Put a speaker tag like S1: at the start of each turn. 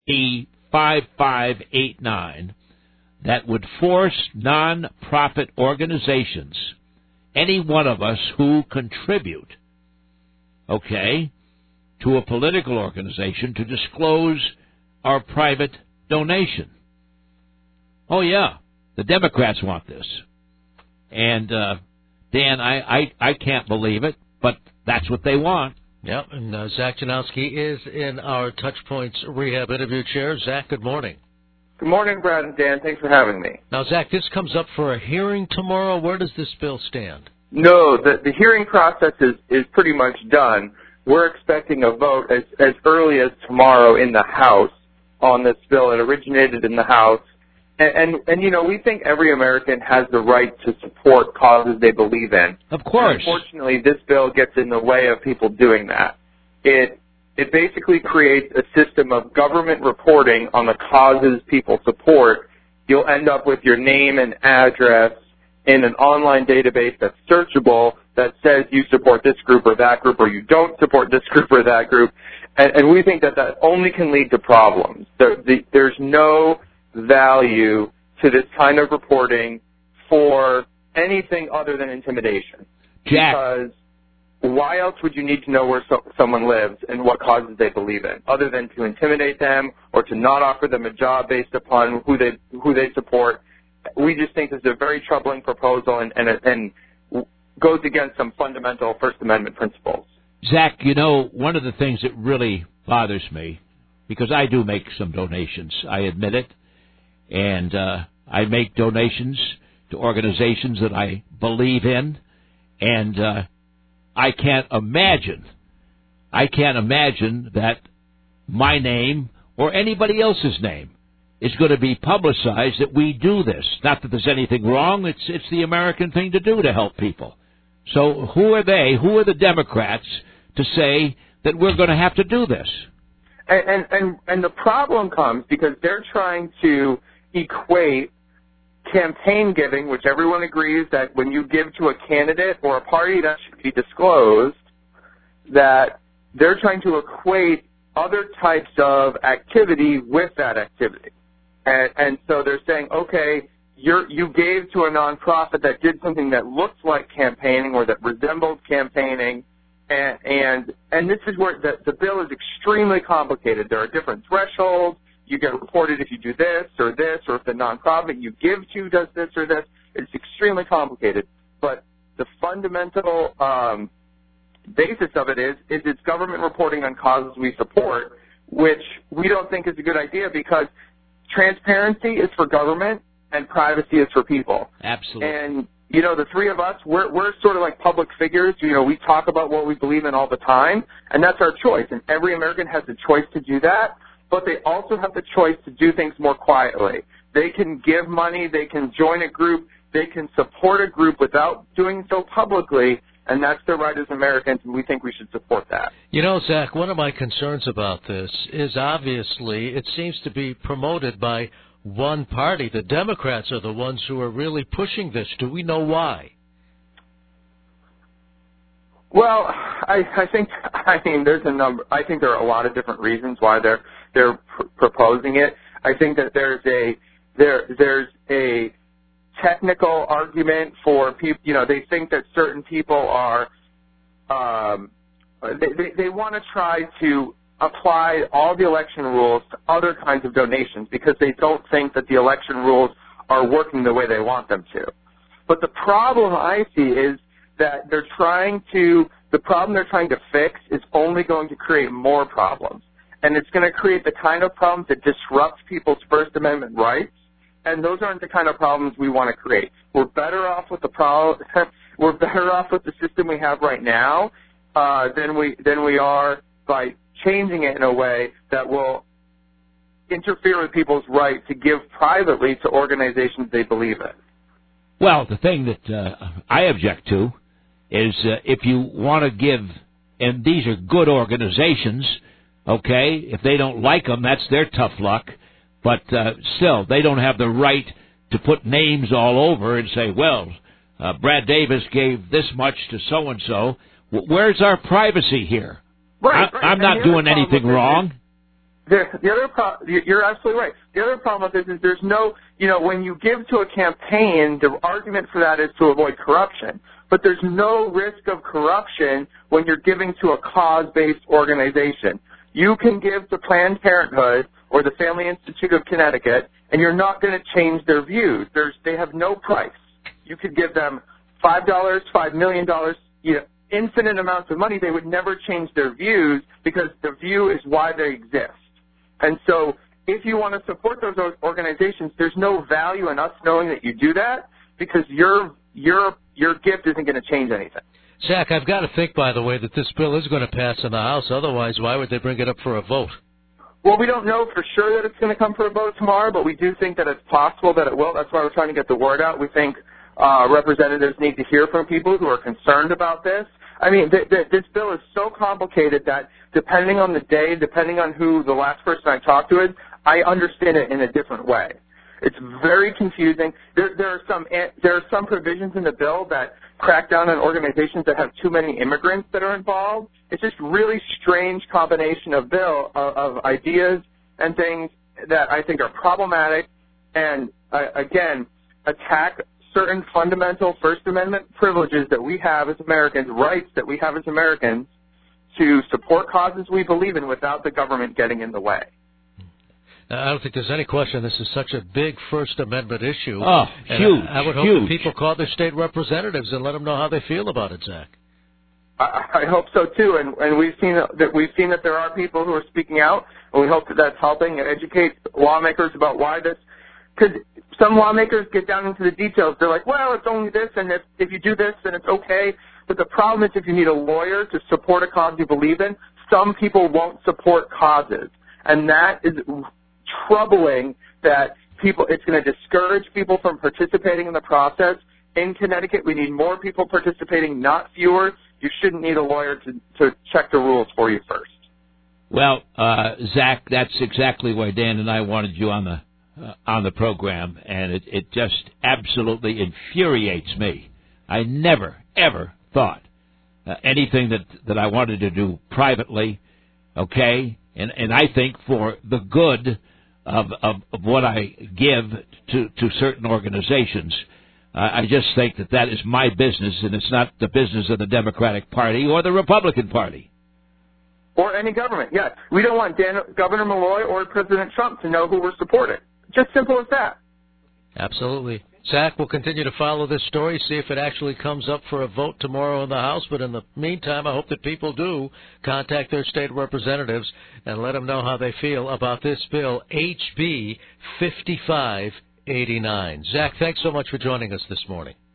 S1: SB 5589 that would force non-profit organizations, any one of us who contribute, okay, to a political organization to disclose our private donation. Oh, yeah, the Democrats want this. And, Dan, I can't believe it, but that's what they want.
S2: Yep, and Zach Janowski is in our Touchpoints Rehab interview chair. Zach, good morning.
S3: Good morning, Brad and Dan. Thanks for having me.
S2: Now, Zach, this comes up for a hearing tomorrow. Where does this bill stand?
S3: No, the hearing process is pretty much done. We're expecting a vote as early as tomorrow in the House on this bill. It originated in the House. And you know, we think every American has the right to support causes they believe in.
S1: Of course.
S3: Unfortunately, this bill gets in the way of people doing that. It basically creates a system of government reporting on the causes people support. You'll end up with your name and address in an online database that's searchable that says you support this group or that group, or you don't support this group or that group. And we think that only can lead to problems. There's no value to this kind of reporting for anything other than intimidation.
S1: Jack.
S3: Because why else would you need to know where someone lives and what causes they believe in, other than to intimidate them or to not offer them a job based upon who they support? We just think this is a very troubling proposal and goes against some fundamental First Amendment principles.
S1: Zach, you know, one of the things that really bothers me, because I do make some donations, I admit it, and I make donations to organizations that I believe in, and I can't imagine that my name or anybody else's name is going to be publicized that we do this. Not that there's anything wrong. It's the American thing to do to help people. So who are they? Who are the Democrats to say that we're going to have to do this?
S3: And the problem comes because they're trying to equate campaign giving, which everyone agrees that when you give to a candidate or a party, that should be disclosed, that they're trying to equate other types of activity with that activity. And so they're saying, okay, you gave to a nonprofit that did something that looked like campaigning or that resembled campaigning, and this is where the bill is extremely complicated. There are different thresholds. You get reported if you do this, or if the nonprofit you give to does this or this. It's extremely complicated. But the fundamental basis of it is it's government reporting on causes we support, which we don't think is a good idea because transparency is for government and privacy is for people.
S1: Absolutely.
S3: And, you know, the three of us, we're sort of like public figures. You know, we talk about what we believe in all the time, and that's our choice. And every American has the choice to do that. But they also have the choice to do things more quietly. They can give money, they can join a group, they can support a group without doing so publicly, and that's their right as Americans, and we think we should support that.
S2: You know, Zach, one of my concerns about this is obviously it seems to be promoted by one party. The Democrats are the ones who are really pushing this. Do we know why?
S3: Well, I think there's a number. I think there are a lot of different reasons why they're proposing it. I think that there's a technical argument for people. You know, they think that certain people are they want to try to apply all the election rules to other kinds of donations because they don't think that the election rules are working the way they want them to. But the problem I see is that the problem they're trying to fix is only going to create more problems. And it's going to create the kind of problems that disrupt people's First Amendment rights, and those aren't the kind of problems we want to create. We're better off with we're better off with the system we have right now than we are by changing it in a way that will interfere with people's right to give privately to organizations they believe in.
S1: Well, the thing that I object to is if you want to give, and these are good organizations, okay, if they don't like them, that's their tough luck, but still, they don't have the right to put names all over and say, well, Brad Davis gave this much to so-and-so. Where's our privacy here?
S3: Right.
S1: I'm not doing anything wrong.
S3: You're absolutely right. The other problem with this is there's no, when you give to a campaign, the argument for that is to avoid corruption. But there's no risk of corruption when you're giving to a cause-based organization. You can give to Planned Parenthood or the Family Institute of Connecticut, and you're not going to change their views. They have no price. You could give them $5, $5 million, infinite amounts of money. They would never change their views because the view is why they exist. And so if you want to support those organizations, there's no value in us knowing that you do that because your gift isn't going to change anything.
S2: Zach, I've got to think, by the way, that this bill is going to pass in the House. Otherwise, why would they bring it up for a vote?
S3: Well, we don't know for sure that it's going to come for a vote tomorrow, but we do think that it's possible that it will. That's why we're trying to get the word out. We think representatives need to hear from people who are concerned about this. I mean, this bill is so complicated that depending on the day, depending on who the last person I talked to is, I understand it in a different way. It's very confusing. There are some provisions in the bill that crack down on organizations that have too many immigrants that are involved. It's just really strange combination of ideas and things that I think are problematic and again attack certain fundamental First Amendment privileges that we have as Americans, rights that we have as Americans to support causes we believe in without the government getting in the way.
S2: I don't think there's any question this is such a big First Amendment issue.
S1: Oh, huge,
S2: I would hope that people call their state representatives and let them know how they feel about it, Zach.
S3: I hope so too, and we've seen that there are people who are speaking out, and we hope that that's helping and educate lawmakers about why this. Because some lawmakers get down into the details. They're like, well, it's only this, and if you do this, then it's okay. But the problem is if you need a lawyer to support a cause you believe in, some people won't support causes, and that is troubling that it's going to discourage people from participating in the process. In Connecticut, we need more people participating, not fewer. You shouldn't need a lawyer to check the rules for you first.
S1: Well, Zach, that's exactly why Dan and I wanted you on the program, and it just absolutely infuriates me. I never, ever thought anything that I wanted to do privately, okay, and I think for the good of what I give to certain organizations. I just think that is my business, and it's not the business of the Democratic Party or the Republican Party.
S3: Or any government, yes. We don't want Governor Malloy or President Trump to know who we're supporting. Just simple as that.
S2: Absolutely. Zach, we'll continue to follow this story, see if it actually comes up for a vote tomorrow in the House. But in the meantime, I hope that people do contact their state representatives and let them know how they feel about this bill, HB 5589. Zach, thanks so much for joining us this morning.